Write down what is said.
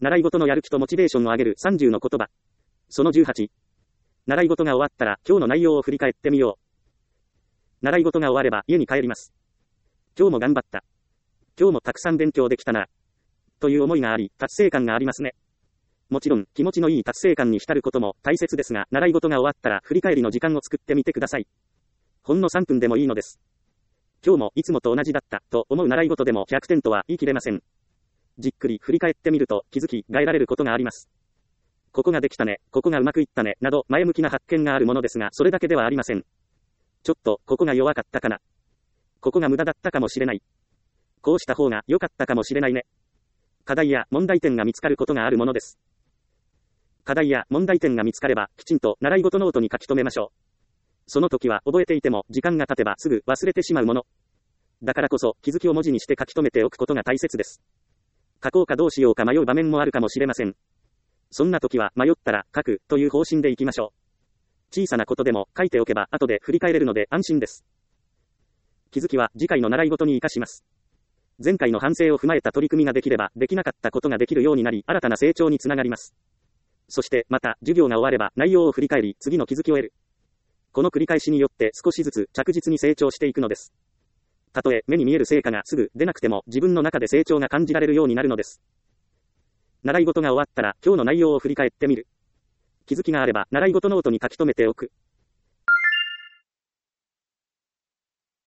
習い事のやる気とモチベーションを上げる30の言葉。その18。習い事が終わったら今日の内容を振り返ってみよう。習い事が終われば家に帰ります。今日も頑張った。今日もたくさん勉強できたな。という思いがあり、達成感がありますね。もちろん、気持ちのいい達成感に浸ることも大切ですが、習い事が終わったら振り返りの時間を作ってみてください。ほんの3分でもいいのです。今日もいつもと同じだったと思う習い事でも100点とは言い切れません。じっくり振り返ってみると気づきが得られることがあります。ここができたね、ここがうまくいったね、など前向きな発見があるものですが、それだけではありません。ちょっと、ここが弱かったかな。ここが無駄だったかもしれない。こうした方が良かったかもしれないね。課題や問題点が見つかることがあるものです。課題や問題点が見つかれば、きちんと習い事ノートに書き留めましょう。その時は覚えていても、時間が経てばすぐ忘れてしまうもの。だからこそ、気づきを文字にして書き留めておくことが大切です。書こうかどうしようか迷う場面もあるかもしれません。そんな時は迷ったら書くという方針でいきましょう。小さなことでも書いておけば後で振り返れるので安心です。気づきは次回の習い事に活かします。前回の反省を踏まえた取り組みができればできなかったことができるようになり新たな成長につながります。そしてまた授業が終われば内容を振り返り次の気づきを得る。この繰り返しによって少しずつ着実に成長していくのです。たとえ目に見える成果がすぐ出なくても自分の中で成長が感じられるようになるのです。習い事が終わったら今日の内容を振り返ってみる。気づきがあれば習い事ノートに書き留めておく。